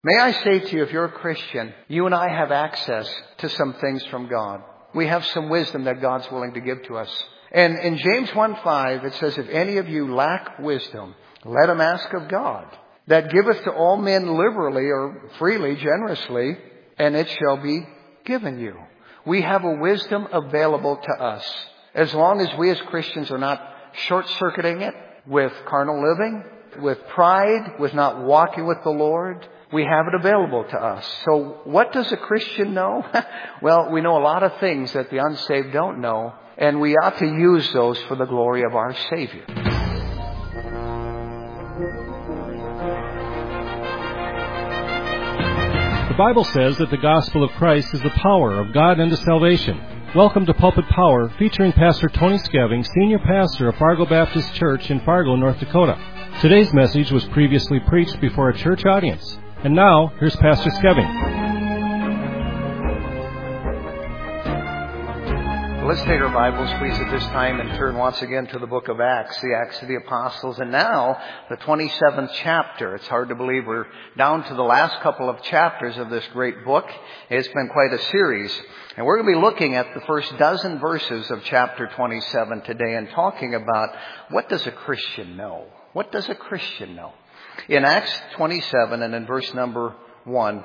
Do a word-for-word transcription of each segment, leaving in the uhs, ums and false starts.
May I say to you, if you're a Christian, you and I have access to some things from God. We have some wisdom that God's willing to give to us. And in James one five, it says, if any of you lack wisdom, let him ask of God, that giveth to all men liberally or freely, generously, and it shall be given you. We have a wisdom available to us. As long as we as Christians are not short-circuiting it with carnal living, with pride, with not walking with the Lord, we have it available to us. So what does a Christian know? Well, we know a lot of things that the unsaved don't know, and we ought to use those for the glory of our Savior. The Bible says that the gospel of Christ is the power of God unto salvation. Welcome to Pulpit Power, featuring Pastor Tony Skeving, Senior Pastor of Fargo Baptist Church in Fargo, North Dakota. Today's message was previously preached before a church audience. And now, here's Pastor Skeving. Let's take our Bibles, please, at this time and turn once again to the book of Acts, the Acts of the Apostles, and now the twenty-seventh chapter. It's hard to believe we're down to the last couple of chapters of this great book. It's been quite a series. And we're going to be looking at the first dozen verses of chapter twenty-seven today and talking about what does a Christian know? What does a Christian know? In Acts twenty-seven and in verse number one,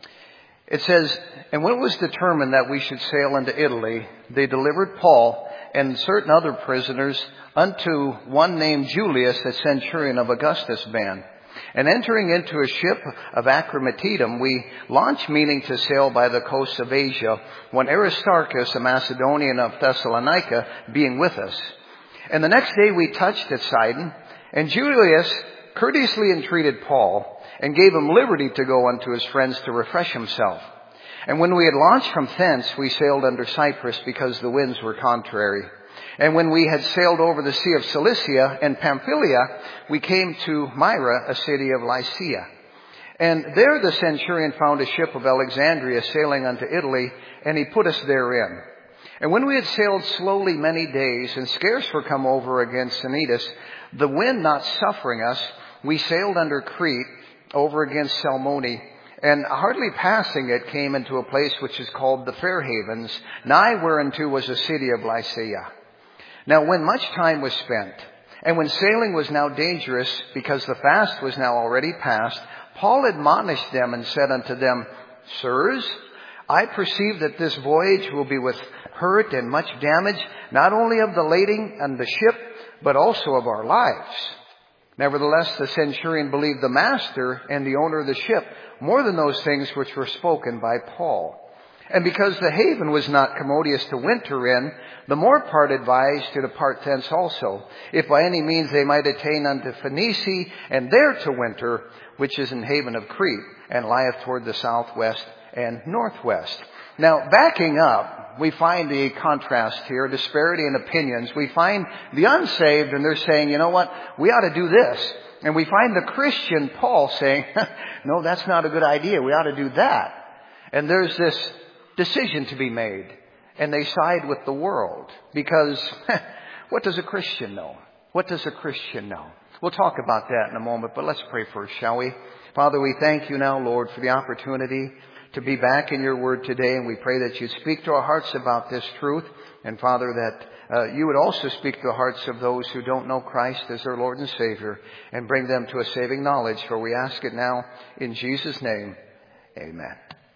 it says, and when it was determined that we should sail into Italy, they delivered Paul and certain other prisoners unto one named Julius, a centurion of Augustus' band. And entering into a ship of Achromatitum, we launched, meaning to sail by the coast of Asia, when Aristarchus, a Macedonian of Thessalonica, being with us. And the next day we touched at Sidon, and Julius courteously entreated Paul, and gave him liberty to go unto his friends to refresh himself. And when we had launched from thence, we sailed under Cyprus, because the winds were contrary. And when we had sailed over the sea of Cilicia and Pamphylia, we came to Myra, a city of Lycia. And there the centurion found a ship of Alexandria sailing unto Italy, and he put us therein. And when we had sailed slowly many days, and scarce were come over against Cnidus, the wind not suffering us, we sailed under Crete over against Salmone, and hardly passing it came into a place which is called the Fair Havens, nigh whereunto was a city of Lycia. Now when much time was spent, and when sailing was now dangerous, because the fast was now already past, Paul admonished them and said unto them, Sirs, I perceive that this voyage will be with hurt and much damage, not only of the lading and the ship, but also of our lives. Nevertheless, the centurion believed the master and the owner of the ship more than those things which were spoken by Paul. And because the haven was not commodious to winter in, the more part advised to depart thence also, if by any means they might attain unto Phoenice, and there to winter, which is in haven of Crete, and lieth toward the southwest and northwest. Now, backing up, we find the contrast here, disparity in opinions. We find the unsaved, and they're saying, you know what, we ought to do this. And we find the Christian, Paul, saying, no, that's not a good idea. We ought to do that. And there's this decision to be made. And they side with the world. Because what does a Christian know? What does a Christian know? We'll talk about that in a moment, but let's pray first, shall we? Father, we thank you now, Lord, for the opportunity to be back in your word today, and we pray that you'd speak to our hearts about this truth. And Father, that uh, you would also speak to the hearts of those who don't know Christ as their Lord and Savior, and bring them to a saving knowledge. For we ask it now in Jesus' name. Amen.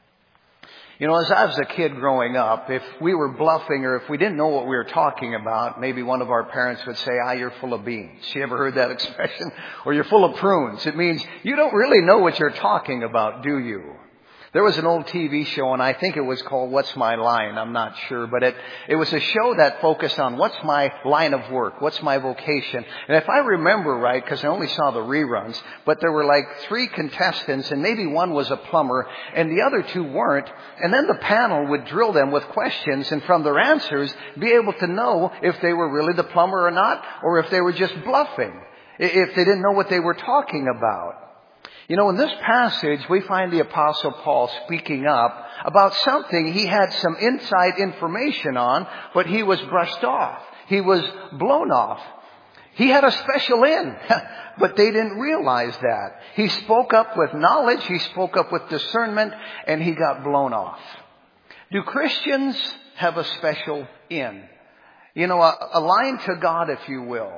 You know, as I was a kid growing up, if we were bluffing or if we didn't know what we were talking about, maybe one of our parents would say, ah, you're full of beans. You ever heard that expression? Or you're full of prunes. It means you don't really know what you're talking about, do you? There was an old T V show, and I think it was called What's My Line? I'm not sure. But it, it was a show that focused on what's my line of work? What's my vocation? And if I remember right, because I only saw the reruns, but there were like three contestants, and maybe one was a plumber, and the other two weren't. And then the panel would drill them with questions, and from their answers, be able to know if they were really the plumber or not, or if they were just bluffing, if they didn't know what they were talking about. You know, in this passage, we find the Apostle Paul speaking up about something he had some inside information on, but he was brushed off. He was blown off. He had a special in, but they didn't realize that. He spoke up with knowledge, he spoke up with discernment, and he got blown off. Do Christians have a special in? You know, a, a line to God, if you will.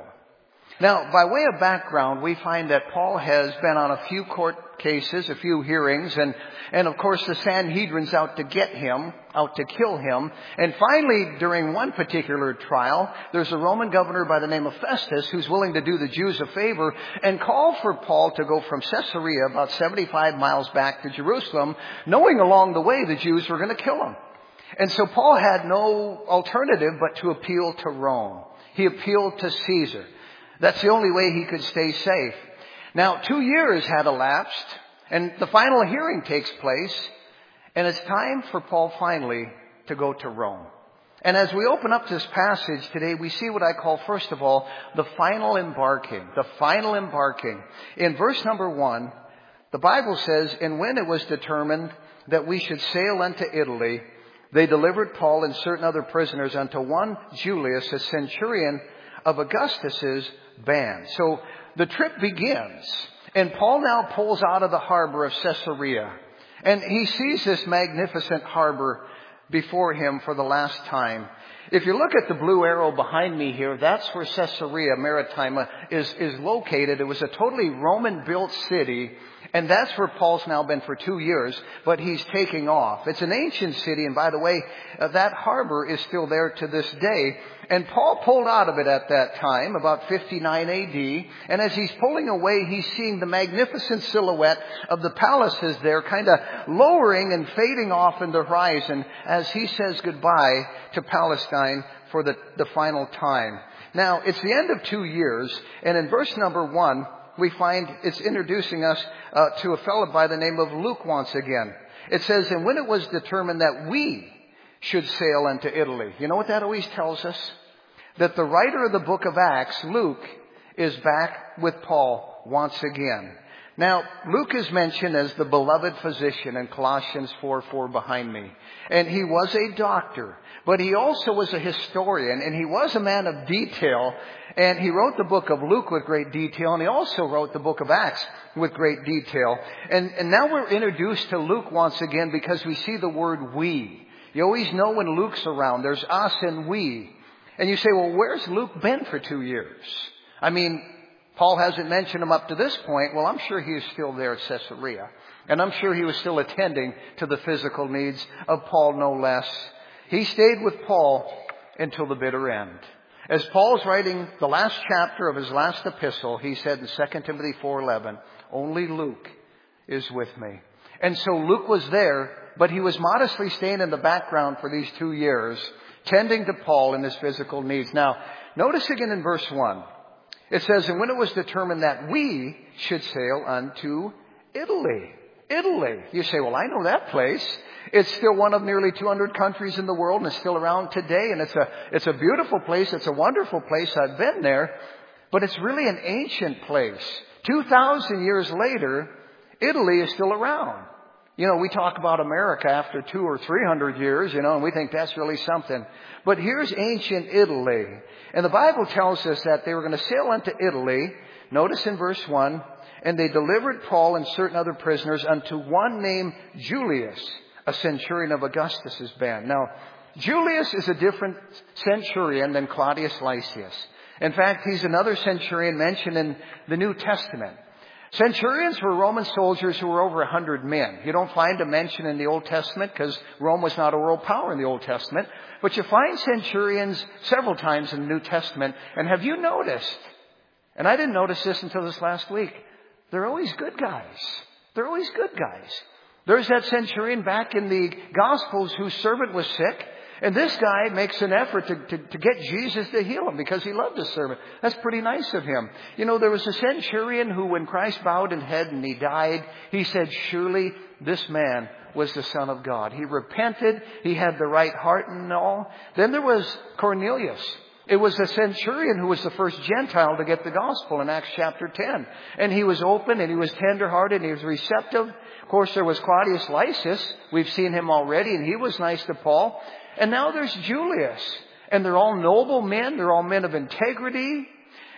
Now, by way of background, we find that Paul has been on a few court cases, a few hearings, and, and of course the Sanhedrin's out to get him, out to kill him. And finally, during one particular trial, there's a Roman governor by the name of Festus who's willing to do the Jews a favor and call for Paul to go from Caesarea, about seventy-five miles back to Jerusalem, knowing along the way the Jews were going to kill him. And so Paul had no alternative but to appeal to Rome. He appealed to Caesar. That's the only way he could stay safe. Now, two years had elapsed, and the final hearing takes place, and it's time for Paul finally to go to Rome. And as we open up this passage today, we see what I call, first of all, the final embarking. The final embarking. In verse number one, the Bible says, "And when it was determined that we should sail unto Italy, they delivered Paul and certain other prisoners unto one Julius, a centurion of Augustus's band." So the trip begins, and Paul now pulls out of the harbor of Caesarea, and he sees this magnificent harbor before him for the last time. If you look at the blue arrow behind me here, that's where Caesarea Maritima is, is located. It was a totally Roman-built city, and that's where Paul's now been for two years, but he's taking off. It's an ancient city, and by the way, uh, that harbor is still there to this day. And Paul pulled out of it at that time, about fifty-nine A D, and as he's pulling away, he's seeing the magnificent silhouette of the palaces there kind of lowering and fading off in the horizon as he says goodbye to Palestine for the, the final time. Now, it's the end of two years, and in verse number one, we find it's introducing us uh, to a fellow by the name of Luke once again. It says, "And when it was determined that we should sail unto Italy." You know what that always tells us? That the writer of the book of Acts, Luke, is back with Paul once again. Now, Luke is mentioned as the beloved physician in Colossians four four behind me. And he was a doctor, but he also was a historian, and he was a man of detail. And he wrote the book of Luke with great detail, and he also wrote the book of Acts with great detail. And, and now we're introduced to Luke once again because we see the word we. You always know when Luke's around, there's us and we. And you say, well, where's Luke been for two years? I mean, Paul hasn't mentioned him up to this point. Well, I'm sure he is still there at Caesarea. And I'm sure he was still attending to the physical needs of Paul, no less. He stayed with Paul until the bitter end. As Paul's writing the last chapter of his last epistle, he said in Second Timothy four eleven, "Only Luke is with me." And so Luke was there, but he was modestly staying in the background for these two years, tending to Paul in his physical needs. Now, notice again in verse one. It says, "And when it was determined that we should sail unto Italy." Italy. You say, well, I know that place. It's still one of nearly two hundred countries in the world, and it's still around today. And it's a, it's a beautiful place. It's a wonderful place. I've been there. But it's really an ancient place. two thousand years later, Italy is still around. You know, we talk about America after two or three hundred years, you know, and we think that's really something. But here's ancient Italy. And the Bible tells us that they were going to sail into Italy. Notice in verse one, "And they delivered Paul and certain other prisoners unto one named Julius, a centurion of Augustus's band." Now, Julius is a different centurion than Claudius Lysias. In fact, he's another centurion mentioned in the New Testament. Centurions were Roman soldiers who were over a hundred men. You don't find a mention in the Old Testament because Rome was not a world power in the Old Testament. But you find centurions several times in the New Testament. And have you noticed, and I didn't notice this until this last week, they're always good guys. They're always good guys. There's that centurion back in the Gospels whose servant was sick. And this guy makes an effort to, to, to get Jesus to heal him because he loved his servant. That's pretty nice of him. You know, there was a centurion who, when Christ bowed in head and he died, he said, "Surely this man was the Son of God." He repented. He had the right heart and all. Then there was Cornelius. It was the centurion who was the first Gentile to get the gospel in Acts chapter ten. And he was open and he was tenderhearted and he was receptive. Of course, there was Claudius Lysias. We've seen him already, and he was nice to Paul. And now there's Julius. And they're all noble men. They're all men of integrity.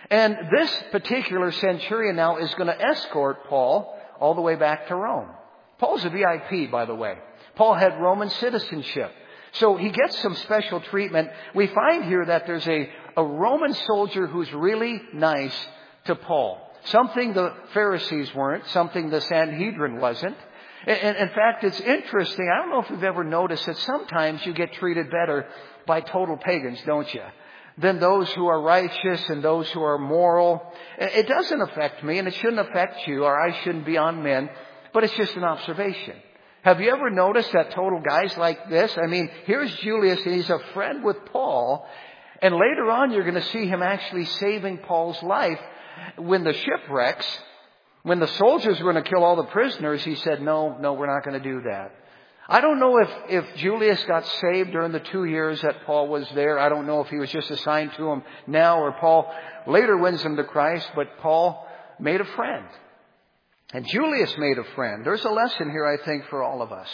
And this particular centurion now is going to escort Paul all the way back to Rome. Paul's a V I P, by the way. Paul had Roman citizenship. So he gets some special treatment. We find here that there's a, a Roman soldier who's really nice to Paul. Something the Pharisees weren't, something the Sanhedrin wasn't. And in fact, it's interesting. I don't know if you've ever noticed that sometimes you get treated better by total pagans, don't you? Than those who are righteous and those who are moral. It doesn't affect me, and it shouldn't affect you, or I shouldn't be on men, but it's just an observation. Have you ever noticed that total guys like this? I mean, here's Julius, and he's a friend with Paul, and later on you're going to see him actually saving Paul's life when the shipwrecks, when the soldiers were going to kill all the prisoners. He said, no, no, we're not going to do that. I don't know if, if Julius got saved during the two years that Paul was there. I don't know if he was just assigned to him now, or Paul later wins him to Christ, but Paul made a friend. And Julius made a friend. There's a lesson here, I think, for all of us.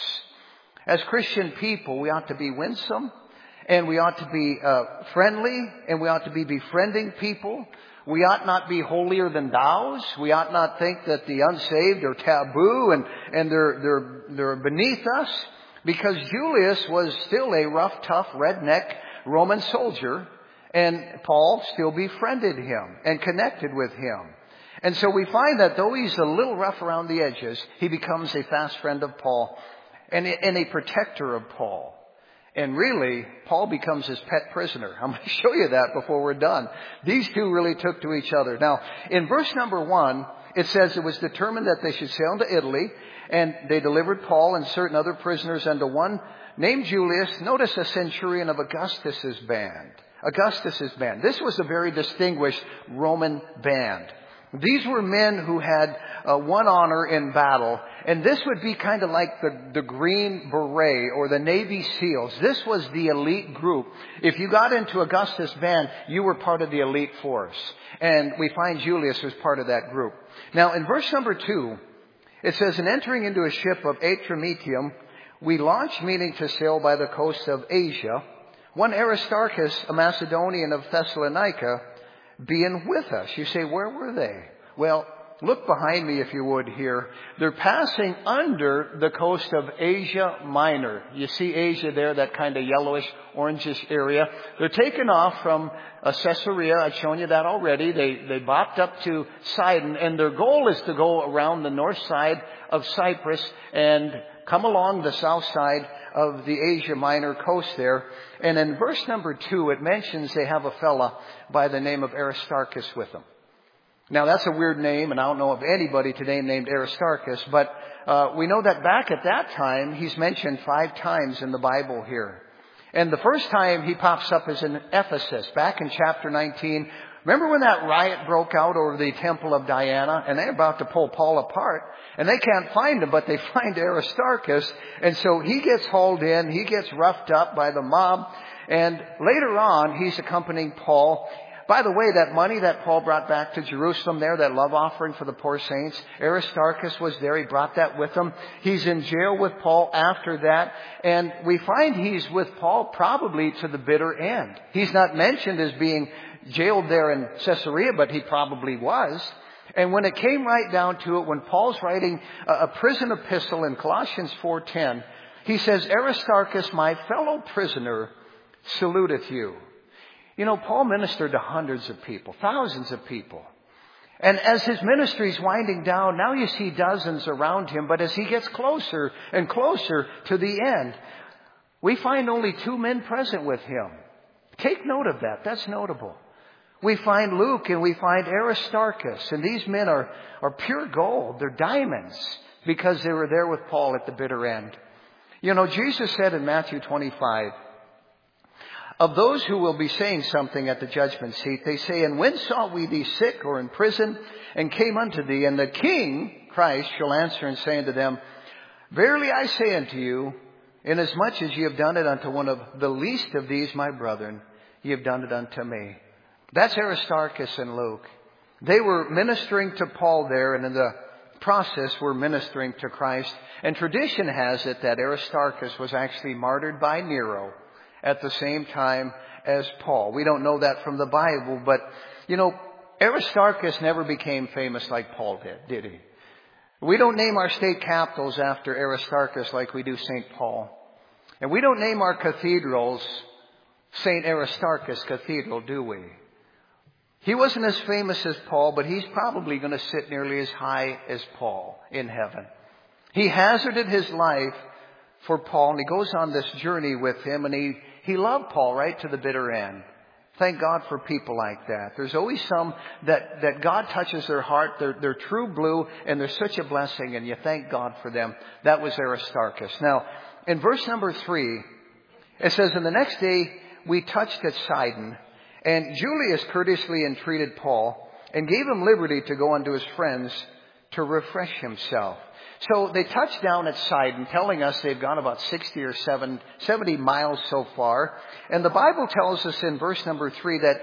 As Christian people, we ought to be winsome, and we ought to be uh, friendly, and we ought to be befriending people. We ought not be holier than thous. We ought not think that the unsaved are taboo and, and they're, they're, they're beneath us. Because Julius was still a rough, tough, redneck Roman soldier, and Paul still befriended him and connected with him. And so we find that though he's a little rough around the edges, he becomes a fast friend of Paul and a protector of Paul. And really, Paul becomes his pet prisoner. I'm going to show you that before we're done. These two really took to each other. Now, in verse number one, it says it was determined that they should sail into Italy, and they delivered Paul and certain other prisoners unto one named Julius. Notice a centurion of Augustus's band. Augustus's band. This was a very distinguished Roman band. These were men who had uh, won honor in battle. And this would be kind of like the, the Green Beret or the Navy SEALs. This was the elite group. If you got into Augustus' band, you were part of the elite force. And we find Julius was part of that group. Now, in verse number two, it says, "And entering into a ship of Adramyttium, we launched, meaning to sail by the coast of Asia. One Aristarchus, a Macedonian of Thessalonica, being with us." You say, where were they? Well, look behind me if you would here. They're passing under the coast of Asia Minor. You see Asia there, that kind of yellowish, orangish area. They're taken off from uh, Caesarea. I've shown you that already. They, they bopped up to Sidon, and their goal is to go around the north side of Cyprus and come along the south side of the Asia Minor coast there. And in verse number two, it mentions they have a fella by the name of Aristarchus with them. Now, that's a weird name, and I don't know of anybody today named Aristarchus, but uh, we know that back at that time, he's mentioned five times in the Bible here. And the first time he pops up is in Ephesus, back in chapter nineteen. Remember when that riot broke out over the temple of Diana, and they're about to pull Paul apart, and they can't find him, but they find Aristarchus, and so he gets hauled in, he gets roughed up by the mob, and later on, he's accompanying Paul. By the way, that money that Paul brought back to Jerusalem there, that love offering for the poor saints, Aristarchus was there. He brought that with him. He's in jail with Paul after that. And we find he's with Paul probably to the bitter end. He's not mentioned as being jailed there in Caesarea, but he probably was. And when it came right down to it, when Paul's writing a prison epistle in Colossians four ten, he says, "Aristarchus, my fellow prisoner, saluteth you." You know, Paul ministered to hundreds of people, thousands of people. And as his ministry's winding down, now you see dozens around him. But as he gets closer and closer to the end, we find only two men present with him. Take note of that. That's notable. We find Luke and we find Aristarchus. And these men are, are pure gold. They're diamonds because they were there with Paul at the bitter end. You know, Jesus said in Matthew twenty-five, "Of those who will be saying something at the judgment seat, they say, And when saw we thee sick or in prison, and came unto thee? And the King, Christ, shall answer and say unto them, Verily I say unto you, inasmuch as ye have done it unto one of the least of these my brethren, ye have done it unto me." That's Aristarchus and Luke. They were ministering to Paul there, and in the process were ministering to Christ. And tradition has it that Aristarchus was actually martyred by Nero at the same time as Paul. We don't know that from the Bible, but, you know, Aristarchus never became famous like Paul did, did he? We don't name our state capitals after Aristarchus like we do Saint Paul. And we don't name our cathedrals Saint Aristarchus Cathedral, do we? He wasn't as famous as Paul, but he's probably going to sit nearly as high as Paul in heaven. He hazarded his life for Paul, and he goes on this journey with him, and he, he loved Paul right to the bitter end. Thank God for people like that. There's always some that, that God touches their heart. They're, they're true blue, and they're such a blessing, and you thank God for them. That was Aristarchus. Now, in verse number three, it says, "And the next day we touched at Sidon, and Julius courteously entreated Paul and gave him liberty to go unto his friends to refresh himself." So they touched down at Sidon, telling us they've gone about sixty or seventy miles so far. And the Bible tells us in verse number three that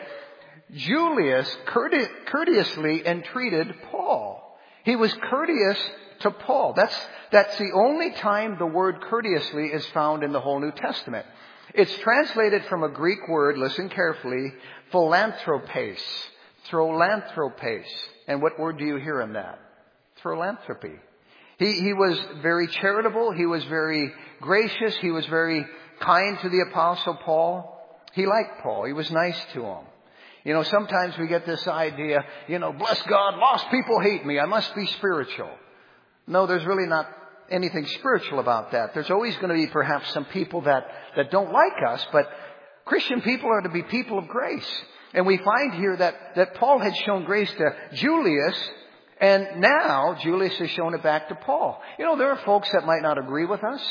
Julius courteously entreated Paul. He was courteous to Paul. That's, that's the only time the word courteously is found in the whole New Testament. It's translated from a Greek word, listen carefully, philanthropes. Philanthropes. And what word do you hear in that? Philanthropy. He, he was very charitable. He was very gracious. He was very kind to the Apostle Paul. He liked Paul. He was nice to him. You know, sometimes we get this idea, you know, bless God, lost people hate me. I must be spiritual. No, there's really not anything spiritual about that. There's always going to be perhaps some people that, that don't like us, but Christian people are to be people of grace. And we find here that, that Paul had shown grace to Julius, and now Julius has shown it back to Paul. You know, there are folks that might not agree with us,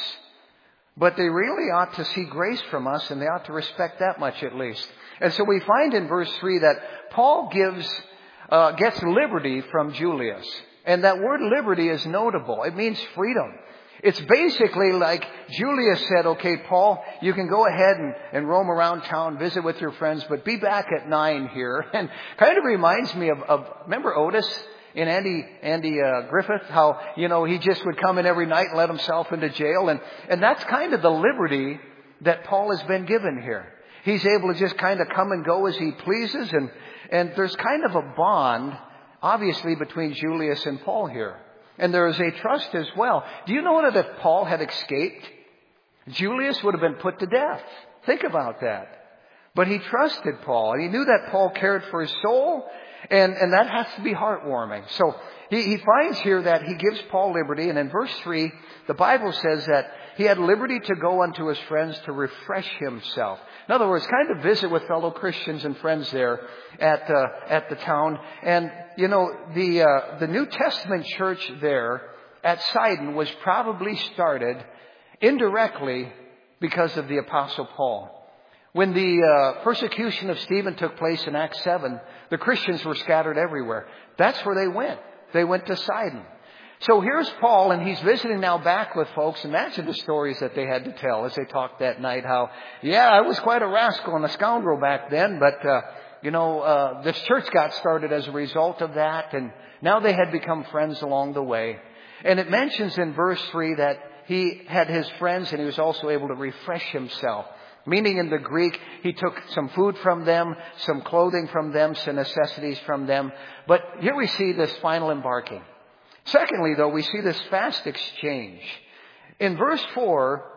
but they really ought to see grace from us, and they ought to respect that much at least. And so we find in verse three that Paul gives, uh, gets liberty from Julius. And that word liberty is notable. It means freedom. It's basically like Julius said, okay, Paul, you can go ahead and, and roam around town, visit with your friends, but be back at nine here. And kind of reminds me of, of remember Otis in Andy, Andy uh, Griffith, how, you know, he just would come in every night and let himself into jail. And, and that's kind of the liberty that Paul has been given here. He's able to just kind of come and go as he pleases. And, and there's kind of a bond, obviously, between Julius and Paul here. And there is a trust as well. Do you know that if Paul had escaped, Julius would have been put to death? Think about that. But he trusted Paul, and he knew that Paul cared for his soul, and, and that has to be heartwarming. So he, he finds here that he gives Paul liberty, and in verse three, the Bible says that he had liberty to go unto his friends to refresh himself. In other words, kind of visit with fellow Christians and friends there at uh, at the town. And, you know, the uh, the New Testament church there at Sidon was probably started indirectly because of the Apostle Paul. When the uh, persecution of Stephen took place in Acts seven, the Christians were scattered everywhere. That's where they went. They went to Sidon. So here's Paul, and he's visiting now back with folks. Imagine the stories that they had to tell as they talked that night. How, yeah, I was quite a rascal and a scoundrel back then, but, uh, you know, uh, this church got started as a result of that, and now they had become friends along the way. And it mentions in verse three that he had his friends, and he was also able to refresh himself. Meaning in the Greek, he took some food from them, some clothing from them, some necessities from them. But here we see this final embarking. Secondly, though, we see this fast exchange. In verse four,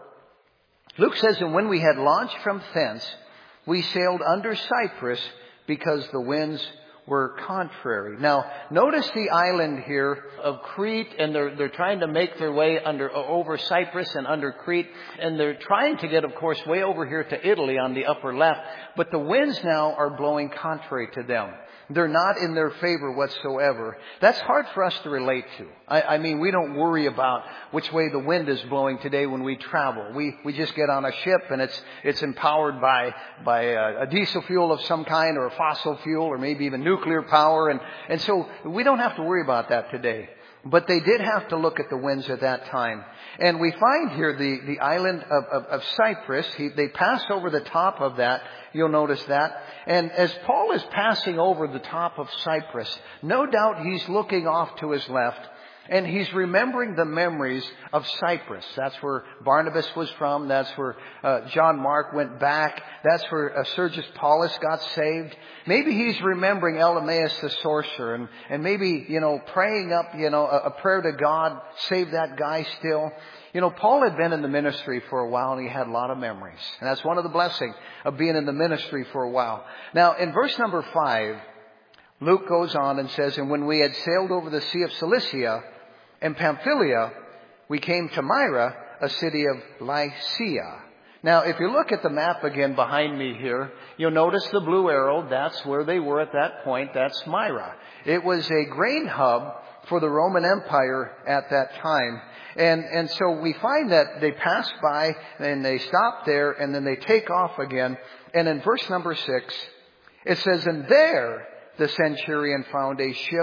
Luke says, "And when we had launched from thence, we sailed under Cyprus because the winds were contrary." Now, notice the island here of Crete, and they're, they're trying to make their way under, over Cyprus and under Crete. And they're trying to get, of course, way over here to Italy on the upper left. But the winds now are blowing contrary to them. They're not in their favor whatsoever. That's hard for us to relate to. I, I mean, we don't worry about which way the wind is blowing today when we travel. We we just get on a ship, and it's it's empowered by by a, a diesel fuel of some kind, or a fossil fuel, or maybe even nuclear power, and and so we don't have to worry about that today. But they did have to look at the winds at that time. And we find here the, the island of, of, of Cyprus. He, they pass over the top of that. You'll notice that. And as Paul is passing over the top of Cyprus, no doubt he's looking off to his left. And he's remembering the memories of Cyprus. That's where Barnabas was from. That's where uh, John Mark went back. That's where uh, Sergius Paulus got saved. Maybe he's remembering Elymas the sorcerer. And, and maybe, you know, praying up, you know, a, a prayer to God, save that guy still. You know, Paul had been in the ministry for a while and he had a lot of memories. And that's one of the blessings of being in the ministry for a while. Now, in verse number five, Luke goes on and says, and when we had sailed over the Sea of Cilicia and Pamphylia, we came to Myra, a city of Lycia. Now, if you look at the map again behind me here, you'll notice the blue arrow. That's where they were at that point. That's Myra. It was a grain hub for the Roman Empire at that time. And, and so we find that they pass by and they stop there and then they take off again. And in verse number six, it says, and there the centurion found a ship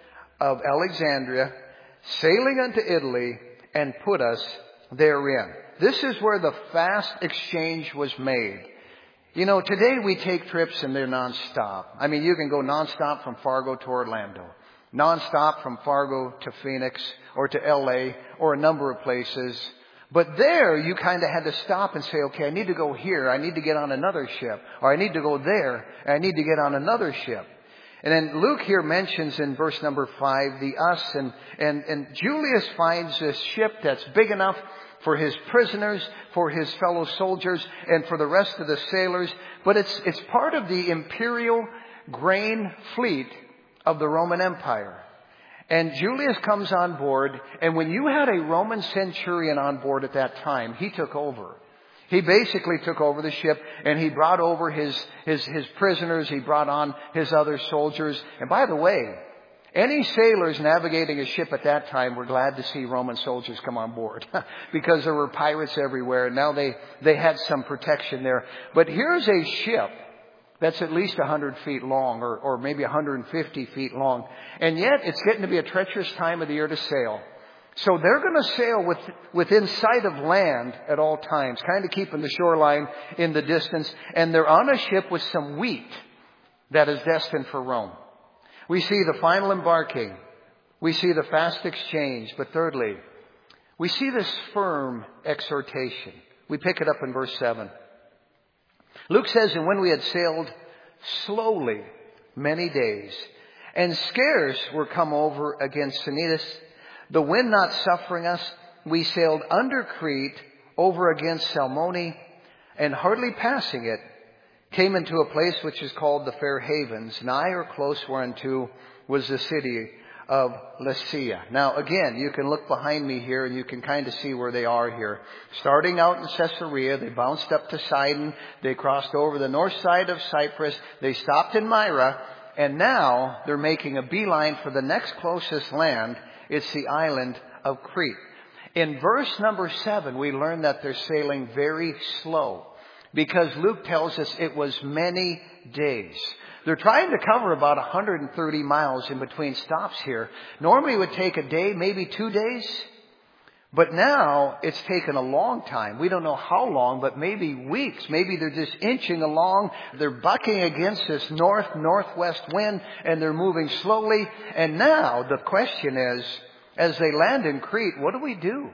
of Alexandria sailing unto Italy and put us therein. This is where the fast exchange was made. You know, today we take trips and they're nonstop. I mean, you can go nonstop from Fargo to Orlando, nonstop from Fargo to Phoenix or to L A or a number of places. But there you kind of had to stop and say, okay, I need to go here. I need to get on another ship. Or I need to go there. And I need to get on another ship. And then Luke here mentions in verse number five, the us, and, and, and Julius finds this ship that's big enough for his prisoners, for his fellow soldiers, and for the rest of the sailors. But it's, it's part of the imperial grain fleet of the Roman Empire. And Julius comes on board, and when you had a Roman centurion on board at that time, he took over. He basically took over the ship and he brought over his, his, his prisoners. He brought on his other soldiers. And by the way, any sailors navigating a ship at that time were glad to see Roman soldiers come on board because there were pirates everywhere. And now they, they had some protection there. But here's a ship that's at least one hundred feet long or, or maybe one hundred fifty feet long. And yet it's getting to be a treacherous time of the year to sail. So they're going to sail with, within sight of land at all times, kind of keeping the shoreline in the distance. And they're on a ship with some wheat that is destined for Rome. We see the final embarking. We see the fast exchange. But thirdly, we see this firm exhortation. We pick it up in verse seven. Luke says, and when we had sailed slowly many days, and scarce were come over against Cnidus, the wind not suffering us, we sailed under Crete over against Salmone, and hardly passing it, came into a place which is called the Fair Havens, nigh or close whereunto was the city of Lycia. Now again, you can look behind me here and you can kind of see where they are here. Starting out in Caesarea, they bounced up to Sidon, they crossed over the north side of Cyprus, they stopped in Myra, and now they're making a beeline for the next closest land. It's the island of Crete. In verse number seven, we learn that they're sailing very slow because Luke tells us it was many days. They're trying to cover about one hundred thirty miles in between stops here. Normally it would take a day, maybe two days. But now it's taken a long time. We don't know how long, but maybe weeks. Maybe they're just inching along. They're bucking against this north-northwest wind and they're moving slowly. And now the question is, as they land in Crete, what do we do?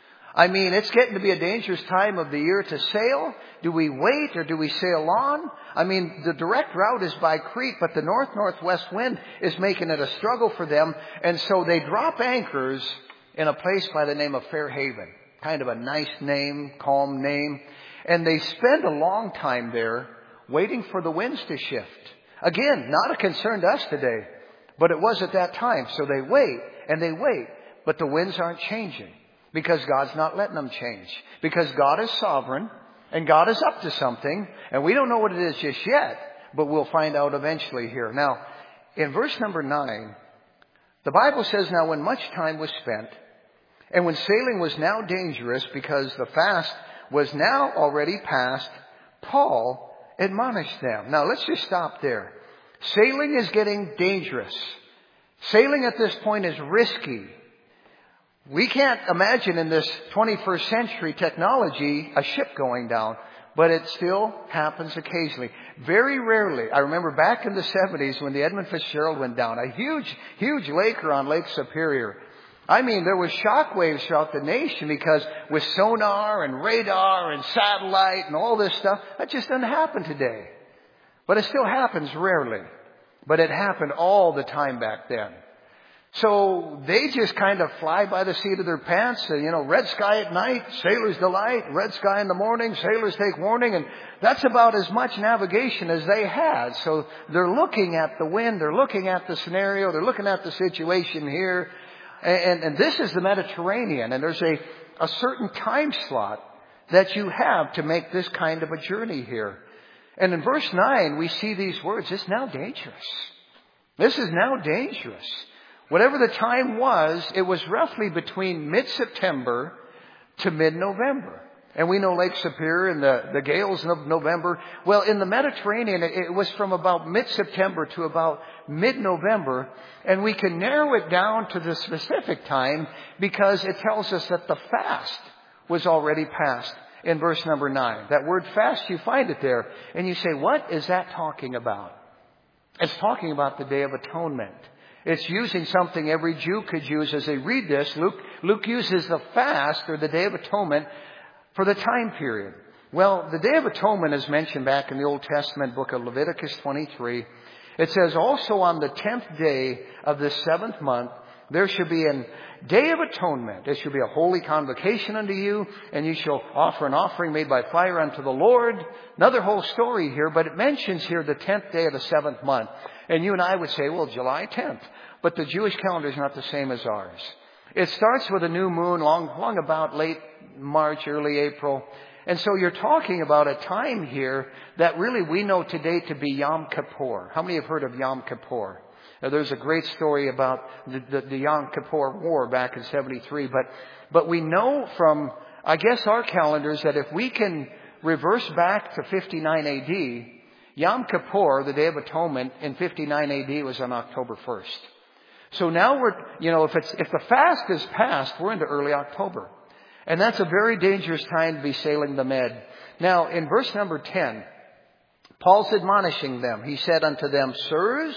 I mean, it's getting to be a dangerous time of the year to sail. Do we wait or do we sail on? I mean, the direct route is by Crete, but the north-northwest wind is making it a struggle for them. And so they drop anchors in a place by the name of Fair Haven. Kind of a nice name, calm name. And they spend a long time there waiting for the winds to shift. Again, not a concern to us today, but it was at that time. So they wait and they wait, but the winds aren't changing because God's not letting them change. Because God is sovereign and God is up to something, and we don't know what it is just yet, but we'll find out eventually here. Now, in verse number nine, the Bible says, now when much time was spent, and when sailing was now dangerous because the fast was now already past, Paul admonished them. Now let's just stop there. Sailing is getting dangerous. Sailing at this point is risky. We can't imagine in this twenty-first century technology a ship going down, but it still happens occasionally. Very rarely. I remember back in the seventies when the Edmund Fitzgerald went down, a huge, huge laker on Lake Superior. I mean, there was shock waves throughout the nation because with sonar and radar and satellite and all this stuff, that just doesn't happen today. But it still happens rarely. But it happened all the time back then. So they just kind of fly by the seat of their pants. And, you know, red sky at night, sailor's delight. Red sky in the morning, sailors take warning. And that's about as much navigation as they had. So they're looking at the wind. They're looking at the scenario. They're looking at the situation here. And, and this is the Mediterranean. And there's a, a certain time slot that you have to make this kind of a journey here. And in verse nine, we see these words. It's now dangerous. This is now dangerous. Whatever the time was, it was roughly between mid-September to mid-November. And we know Lake Superior and the, the gales of November. Well, in the Mediterranean, it, it was from about mid-September to about mid-November. And we can narrow it down to the specific time because it tells us that the fast was already passed in verse number nine. That word fast, you find it there. And you say, what is that talking about? It's talking about the Day of Atonement. It's using something every Jew could use as they read this. Luke, Luke uses the fast or the Day of Atonement for the time period. Well, the Day of Atonement is mentioned back in the Old Testament book of Leviticus twenty-three. It says, also on the tenth day of the seventh month, there shall be a Day of Atonement. It shall be a holy convocation unto you, and you shall offer an offering made by fire unto the Lord. Another whole story here, but it mentions here the tenth day of the seventh month. And you and I would say, well, July tenth. But the Jewish calendar is not the same as ours. It starts with a new moon long, long about late March, early April. And so you're talking about a time here that really we know today to be Yom Kippur. How many have heard of Yom Kippur? Now, there's a great story about the, the, the Yom Kippur War back in seventy-three. But, but we know from, I guess, our calendars that if we can reverse back to fifty-nine A D, Yom Kippur, the Day of Atonement, in fifty-nine A D was on October first. So now we're, you know, if it's, if the fast is past, we're into early October. And that's a very dangerous time to be sailing the Med. Now, in verse number ten, Paul's admonishing them. He said unto them, Sirs,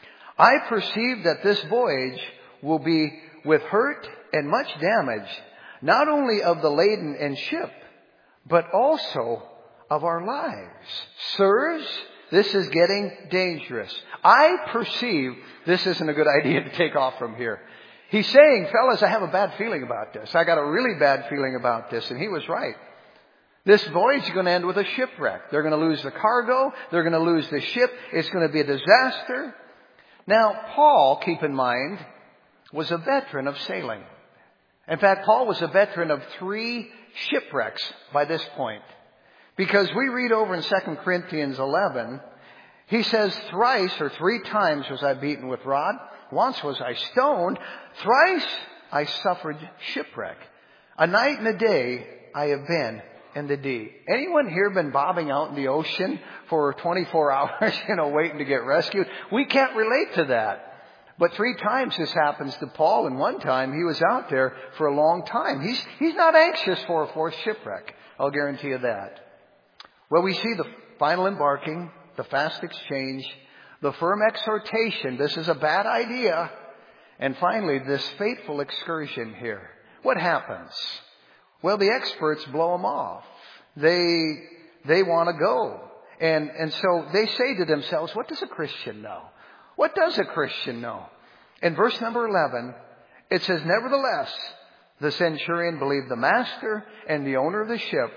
I perceive that this voyage will be with hurt and much damage, not only of the laden and ship, but also of our lives. Sirs, this is getting dangerous. I perceive this isn't a good idea to take off from here. He's saying, fellas, I have a bad feeling about this. I got a really bad feeling about this. And he was right. This voyage is going to end with a shipwreck. They're going to lose the cargo. They're going to lose the ship. It's going to be a disaster. Now, Paul, keep in mind, was a veteran of sailing. In fact, Paul was a veteran of three shipwrecks by this point. Because we read over in Second Corinthians eleven, he says, thrice or three times was I beaten with rod. Once was I stoned. Thrice I suffered shipwreck. A night and a day I have been in the deep. Anyone here been bobbing out in the ocean for twenty-four hours, you know, waiting to get rescued? We can't relate to that. But three times this happens to Paul, and one time he was out there for a long time. He's, he's not anxious for a fourth shipwreck. I'll guarantee you that. Well, we see the final embarking, the fast exchange, the firm exhortation, this is a bad idea, and finally this fateful excursion here. What happens? Well, the experts blow them off. They, they want to go. And, and so they say to themselves, what does a Christian know? What does a Christian know? In verse number eleven, it says, Nevertheless, the centurion believed the master and the owner of the ship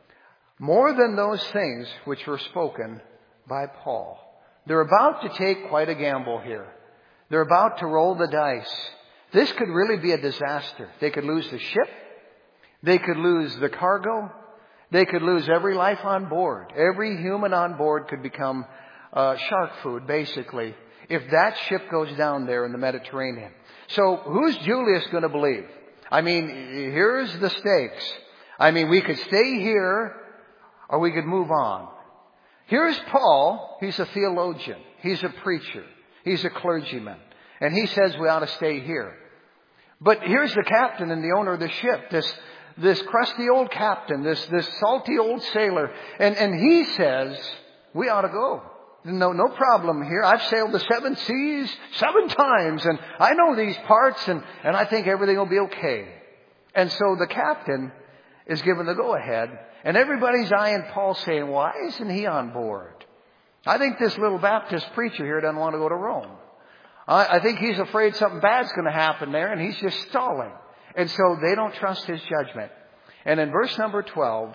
more than those things which were spoken by Paul. They're about to take quite a gamble here. They're about to roll the dice. This could really be a disaster. They could lose the ship. They could lose the cargo. They could lose every life on board. Every human on board could become uh, shark food, basically, if that ship goes down there in the Mediterranean. So who's Julius going to believe? I mean, here's the stakes. I mean, we could stay here or we could move on. Here's Paul. He's a theologian. He's a preacher. He's a clergyman. And he says we ought to stay here. But here's the captain and the owner of the ship, this this crusty old captain, this this salty old sailor. And, and he says we ought to go. No, no problem here. I've sailed the seven seas seven times, and I know these parts, and, and I think everything will be okay. And so the captain is given the go-ahead, and everybody's eyeing Paul saying, why isn't he on board? I think this little Baptist preacher here doesn't want to go to Rome. I, I think he's afraid something bad's going to happen there, and he's just stalling. And so they don't trust his judgment. And in verse number twelve,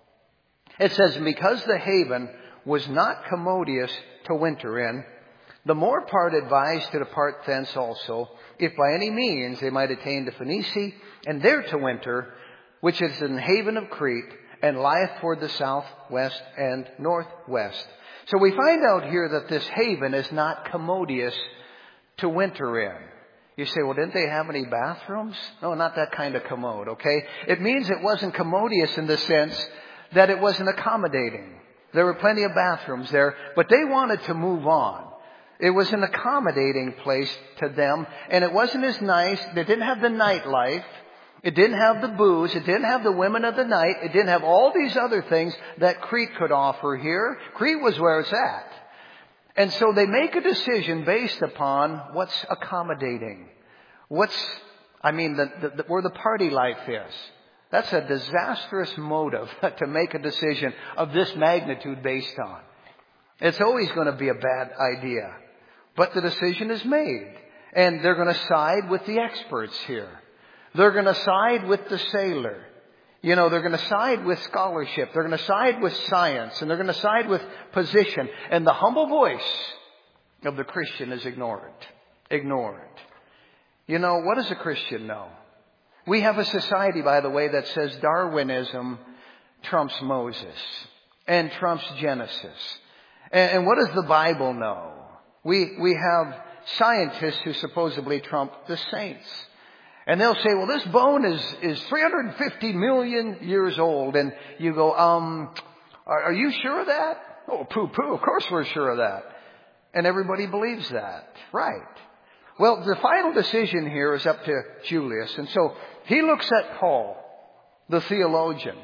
it says, because the haven was not commodious to winter in, the more part advised to depart thence also, if by any means they might attain to Phoenicia, and there to winter, which is an haven of Crete, and lieth toward the south, west, and northwest. So we find out here that this haven is not commodious to winter in. You say, well, didn't they have any bathrooms? No, not that kind of commode, okay? It means it wasn't commodious in the sense that it wasn't accommodating. There were plenty of bathrooms there, but they wanted to move on. It was an accommodating place to them, and it wasn't as nice. They didn't have the nightlife. It didn't have the booze. It didn't have the women of the night. It didn't have all these other things that Crete could offer here. Crete was where it's at. And so they make a decision based upon what's accommodating. What's, I mean, the, the, the, where the party life is. That's a disastrous motive to make a decision of this magnitude based on. It's always going to be a bad idea. But the decision is made. And they're going to side with the experts here. They're going to side with the sailor. You know, they're going to side with scholarship. They're going to side with science. And they're going to side with position. And the humble voice of the Christian is ignored. Ignored. You know, what does a Christian know? We have a society, by the way, that says Darwinism trumps Moses and trumps Genesis. And, and what does the Bible know? We, we have scientists who supposedly trump the saints. And they'll say, well, this bone is, is three hundred fifty million years old. And you go, um, are, are you sure of that? Oh, poo-poo, of course we're sure of that. And everybody believes that. Right. Well, the final decision here is up to Julius. And so he looks at Paul, the theologian.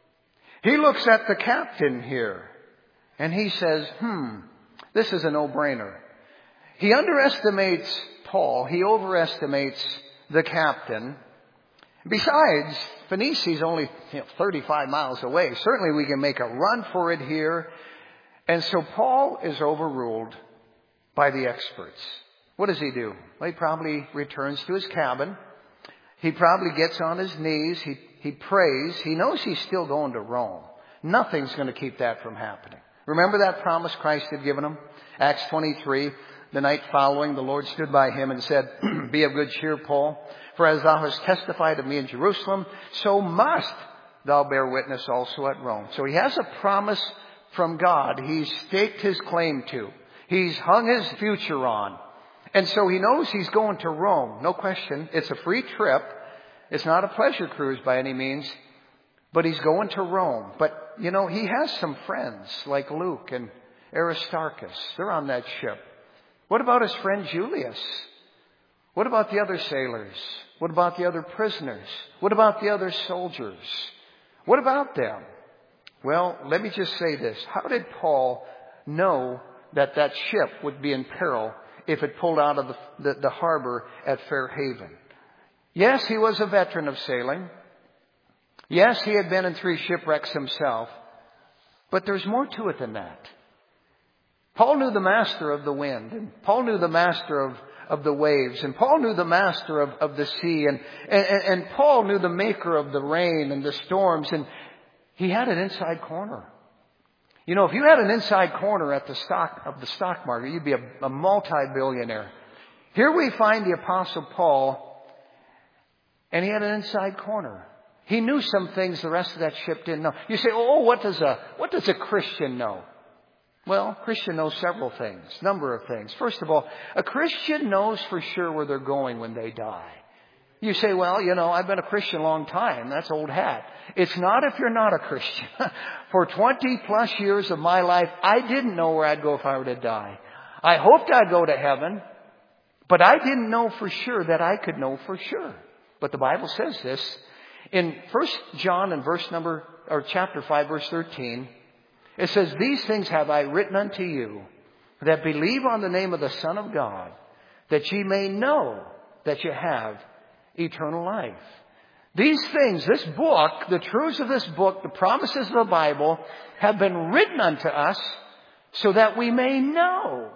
He looks at the captain here. And he says, hmm, this is a no-brainer. He underestimates Paul. He overestimates the captain. Besides, Phoenicia is only you know, thirty-five miles away. Certainly we can make a run for it here. And so Paul is overruled by the experts. What does he do? Well, he probably returns to his cabin. He probably gets on his knees. He, he prays. He knows he's still going to Rome. Nothing's going to keep that from happening. Remember that promise Christ had given him? Acts twenty-three. The night following, the Lord stood by him and said, be of good cheer, Paul, for as thou hast testified of me in Jerusalem, so must thou bear witness also at Rome. So he has a promise from God. He's staked his claim to. He's hung his future on. And so he knows he's going to Rome. No question. It's a free trip. It's not a pleasure cruise by any means. But he's going to Rome. But, you know, he has some friends like Luke and Aristarchus. They're on that ship. What about his friend Julius? What about the other sailors? What about the other prisoners? What about the other soldiers? What about them? Well, let me just say this. How did Paul know that that ship would be in peril if it pulled out of the, the, the harbor at Fair Haven? Yes, he was a veteran of sailing. Yes, he had been in three shipwrecks himself. But there's more to it than that. Paul knew the master of the wind, and Paul knew the master of, of the waves, and Paul knew the master of, of the sea, and, and, and Paul knew the maker of the rain and the storms, and he had an inside corner. You know, if you had an inside corner at the stock of the stock market, you'd be a, a multi-billionaire. Here we find the Apostle Paul, and he had an inside corner. He knew some things the rest of that ship didn't know. You say, oh, what does a what does a Christian know? Well, a Christian knows several things, number of things. First of all, a Christian knows for sure where they're going when they die. You say, well, you know, I've been a Christian a long time. That's old hat. It's not if you're not a Christian. For twenty plus years of my life, I didn't know where I'd go if I were to die. I hoped I'd go to heaven, but I didn't know for sure that I could know for sure. But the Bible says this in First John and verse number, or chapter five, verse thirteen. It says, these things have I written unto you, that believe on the name of the Son of God, that ye may know that you have eternal life. These things, this book, the truths of this book, the promises of the Bible, have been written unto us so that we may know.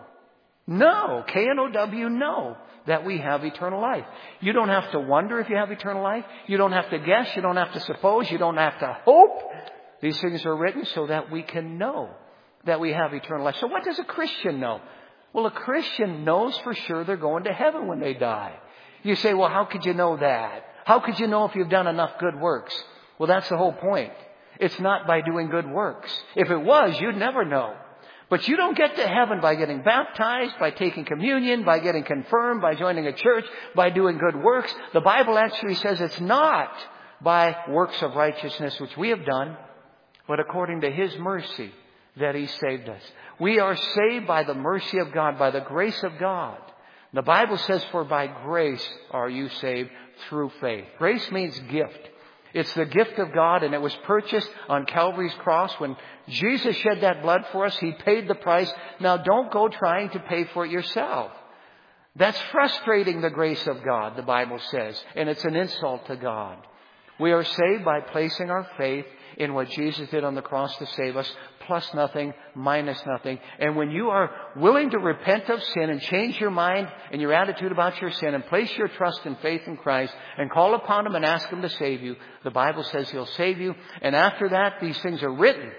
Know, K N O W, know that we have eternal life. You don't have to wonder if you have eternal life. You don't have to guess. You don't have to suppose. You don't have to hope. These things are written so that we can know that we have eternal life. So what does a Christian know? Well, a Christian knows for sure they're going to heaven when they die. You say, well, how could you know that? How could you know if you've done enough good works? Well, that's the whole point. It's not by doing good works. If it was, you'd never know. But you don't get to heaven by getting baptized, by taking communion, by getting confirmed, by joining a church, by doing good works. The Bible actually says it's not by works of righteousness which we have done, but according to His mercy that He saved us. We are saved by the mercy of God, by the grace of God. The Bible says, for by grace are you saved through faith. Grace means gift. It's the gift of God, and it was purchased on Calvary's cross. When Jesus shed that blood for us, He paid the price. Now don't go trying to pay for it yourself. That's frustrating the grace of God, the Bible says, and it's an insult to God. We are saved by placing our faith in what Jesus did on the cross to save us, plus nothing, minus nothing. And when you are willing to repent of sin and change your mind and your attitude about your sin and place your trust and faith in Christ and call upon Him and ask Him to save you, the Bible says He'll save you. And after that, these things are written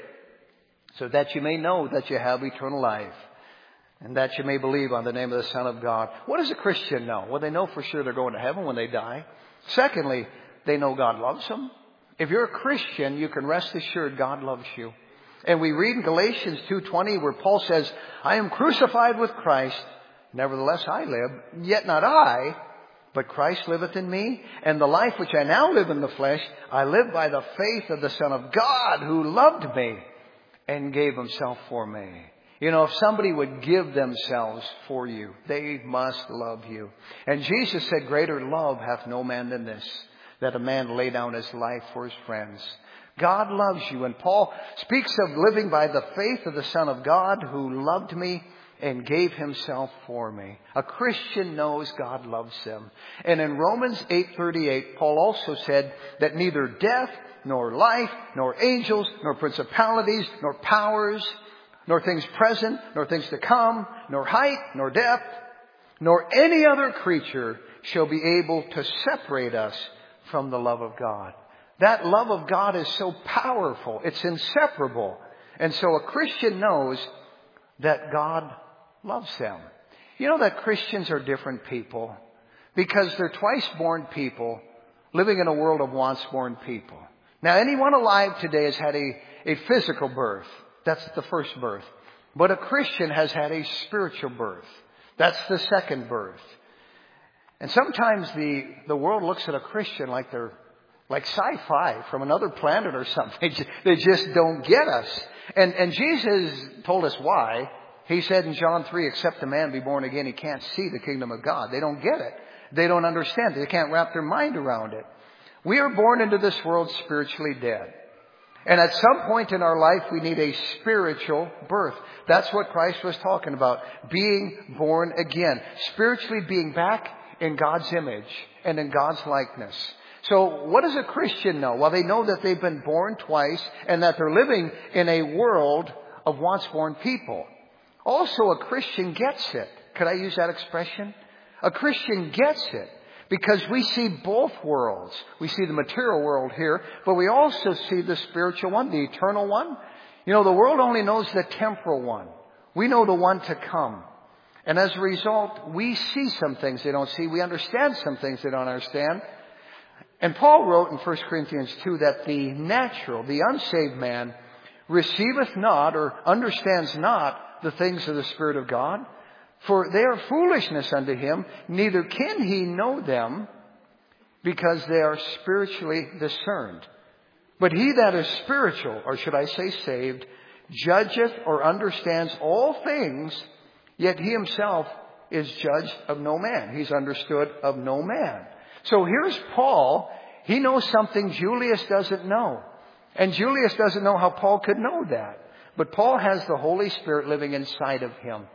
so that you may know that you have eternal life and that you may believe on the name of the Son of God. What does a Christian know? Well, they know for sure they're going to heaven when they die. Secondly, they know God loves them. If you're a Christian, you can rest assured God loves you. And we read in Galatians two twenty where Paul says, I am crucified with Christ. Nevertheless I live, yet not I, but Christ liveth in me. And the life which I now live in the flesh, I live by the faith of the Son of God who loved me and gave Himself for me. You know, if somebody would give themselves for you, they must love you. And Jesus said, greater love hath no man than this, that a man lay down his life for his friends. God loves you. And Paul speaks of living by the faith of the Son of God who loved me and gave Himself for me. A Christian knows God loves them. And in Romans eight thirty-eight, Paul also said that neither death, nor life, nor angels, nor principalities, nor powers, nor things present, nor things to come, nor height, nor depth, nor any other creature shall be able to separate us from the love of God. That love of God is so powerful. It's inseparable. And so a Christian knows that God loves them. You know that Christians are different people because they're twice born people living in a world of once born people. Now, anyone alive today has had a, a physical birth. That's the first birth. But a Christian has had a spiritual birth. That's the second birth. And sometimes the, the world looks at a Christian like they're like sci-fi from another planet or something. They just, they just don't get us. And, and Jesus told us why. He said in John three, except a man be born again, he can't see the kingdom of God. They don't get it. They don't understand it. They can't wrap their mind around it. We are born into this world spiritually dead. And at some point in our life, we need a spiritual birth. That's what Christ was talking about. Being born again. Spiritually being back in God's image and in God's likeness. So what does a Christian know? Well, they know that they've been born twice and that they're living in a world of once born people. Also, a Christian gets it. Could I use that expression? A Christian gets it because we see both worlds. We see the material world here, but we also see the spiritual one, the eternal one. You know, the world only knows the temporal one. We know the one to come. And as a result, we see some things they don't see. We understand some things they don't understand. And Paul wrote in First Corinthians two that the natural, the unsaved man, receiveth not or understands not the things of the Spirit of God, for they are foolishness unto him, neither can he know them, because they are spiritually discerned. But he that is spiritual, or should I say saved, judgeth or understands all things, yet he himself is judged of no man. He's understood of no man. So here's Paul. He knows something Julius doesn't know. And Julius doesn't know how Paul could know that. But Paul has the Holy Spirit living inside of him.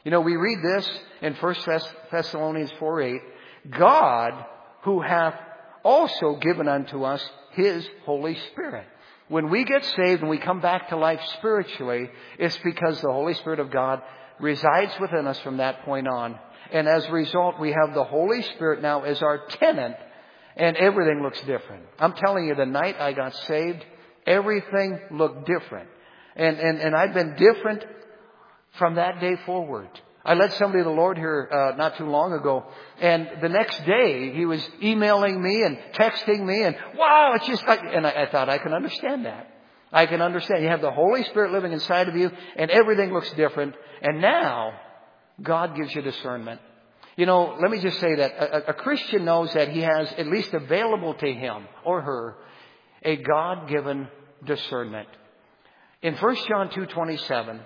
You know, we read this in First Thessalonians four eight. God, who hath also given unto us His Holy Spirit. When we get saved and we come back to life spiritually, it's because the Holy Spirit of God resides within us from that point on. And as a result, we have the Holy Spirit now as our tenant, and everything looks different. I'm telling you, the night I got saved, everything looked different. And, and, and I've been different from that day forward. I led somebody to the Lord here uh, not too long ago, and the next day he was emailing me and texting me, and wow, it's just like, and I, I thought I can understand that. I can understand. You have the Holy Spirit living inside of you, and everything looks different. And now, God gives you discernment. You know, let me just say that a, a Christian knows that he has at least available to him or her a God-given discernment. In First John two twenty-seven,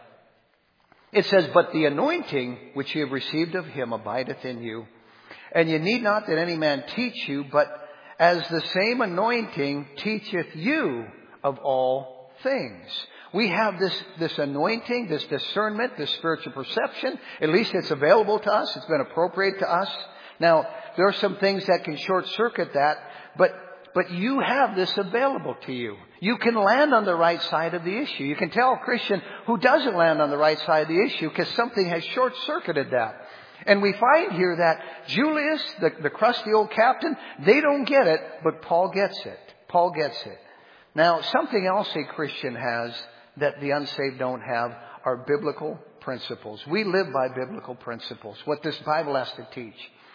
it says, but the anointing which ye have received of Him abideth in you. And ye need not that any man teach you, but as the same anointing teacheth you of all things. We have this, this anointing, this discernment, this spiritual perception. At least it's available to us. It's been appropriated to us. Now, there are some things that can short circuit that, but But you have this available to you. You can land on the right side of the issue. You can tell a Christian who doesn't land on the right side of the issue because something has short-circuited that. And we find here that Julius, the, the crusty old captain, they don't get it, but Paul gets it. Paul gets it. Now, something else a Christian has that the unsaved don't have are biblical principles. We live by biblical principles, what this Bible has to teach.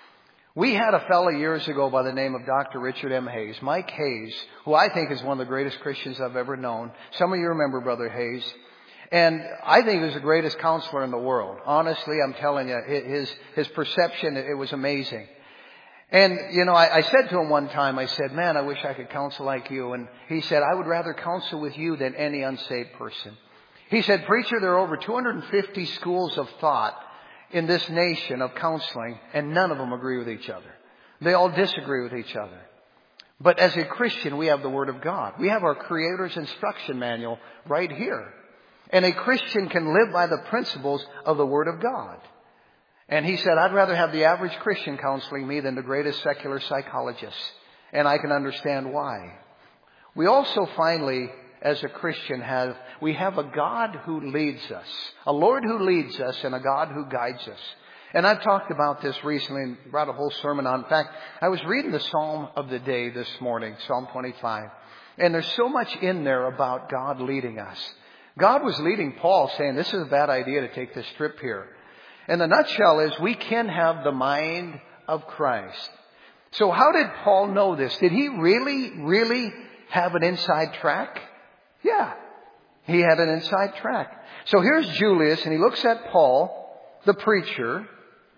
We had a fellow years ago by the name of Doctor Richard M. Hayes, Mike Hayes, who I think is one of the greatest Christians I've ever known. Some of you remember Brother Hayes. And I think he was the greatest counselor in the world. Honestly, I'm telling you, his, his perception, it was amazing. And, you know, I, I said to him one time, I said, man, I wish I could counsel like you. And he said, I would rather counsel with you than any unsaved person. He said, preacher, there are over two hundred fifty schools of thought in this nation of counseling, and none of them agree with each other. They all disagree with each other. But as a Christian, we have the Word of God. We have our Creator's instruction manual right here. And a Christian can live by the principles of the Word of God. And he said, I'd rather have the average Christian counseling me than the greatest secular psychologist. And I can understand why. We also finally, as a Christian, have we have a God who leads us, a Lord who leads us, and a God who guides us. And I've talked about this recently and brought a whole sermon on. In fact, I was reading the Psalm of the day this morning, Psalm twenty-five. And there's so much in there about God leading us. God was leading Paul, saying, this is a bad idea to take this trip here. And the nutshell is we can have the mind of Christ. So how did Paul know this? Did he really, really have an inside track? Yeah, he had an inside track. So here's Julius, and he looks at Paul, the preacher,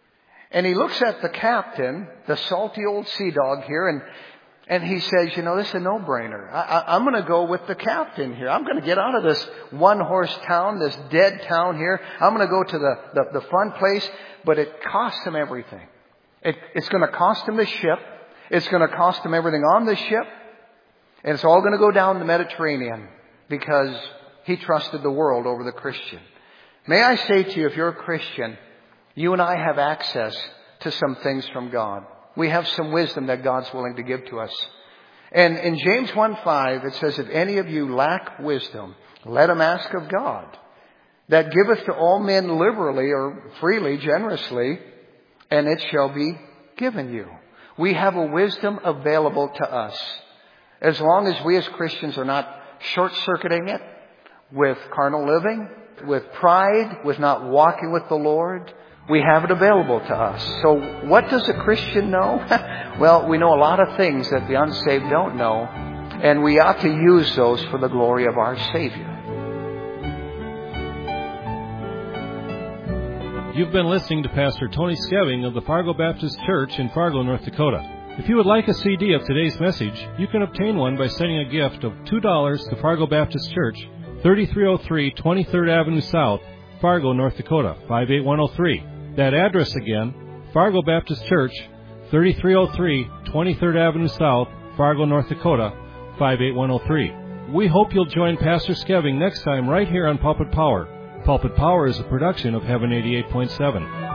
and he looks at the captain, the salty old sea dog here, and and he says, you know, this is a no-brainer. I, I, I'm going to go with the captain here. I'm going to get out of this one-horse town, this dead town here. I'm going to go to the, the, the fun place, but it costs him everything. It, it's going to cost him the ship. It's going to cost him everything on the ship, and it's all going to go down the Mediterranean. Because he trusted the world over the Christian. May I say to you, if you're a Christian, you and I have access to some things from God. We have some wisdom that God's willing to give to us. And in James one five, it says, if any of you lack wisdom, let him ask of God, that giveth to all men liberally or freely, generously, and it shall be given you. We have a wisdom available to us. As long as we as Christians are not short-circuiting it with carnal living, with pride, with not walking with the Lord, we have it available to us. So what does a Christian know? Well, we know a lot of things that the unsaved don't know, and we ought to use those for the glory of our Savior. You've been listening to Pastor Tony Skeving of the Fargo Baptist Church in Fargo, North Dakota. If you would like a C D of today's message, you can obtain one by sending a gift of two dollars to Fargo Baptist Church, thirty-three oh three twenty-third Avenue South, Fargo, North Dakota, five eight one oh three. That address again, Fargo Baptist Church, thirty-three oh three twenty-third Avenue South, Fargo, North Dakota, five eight one oh three. We hope you'll join Pastor Skeving next time right here on Pulpit Power. Pulpit Power is a production of Heaven eighty-eight point seven.